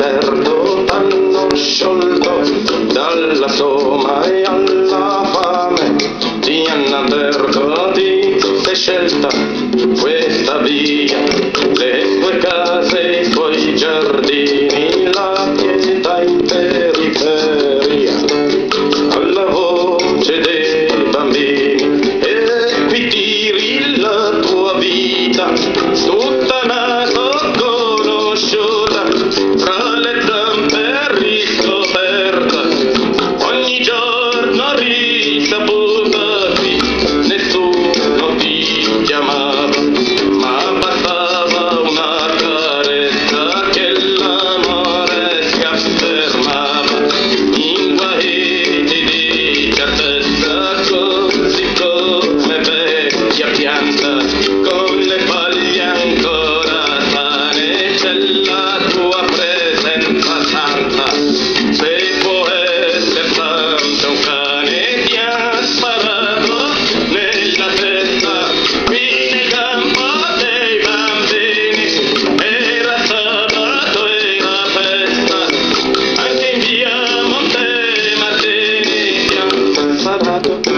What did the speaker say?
merda t'hanno sciolto dalla soma e alla fame, ti hanno avvertito, sei scelta questa via, le tue case, i tuoi giardini, la pietà in periferia, alla voce dei bambini, e qui tiri la tua vita, tutta nata conosciuta, tra le zampe riscoperta, ogni giorno risaputati, nessuno ti chiamava, ma bastava una carezza che l'amore si affermava, in guaiti di certezza, così come vecchia pianta, con le foglie ancora sane, c'è la tua presenza santa, se può essere santo un cane ti ha sparato nella testa, qui nel campo dei bambini, era sabato, era festa, anche in via Monte Martini ti hanno sparato.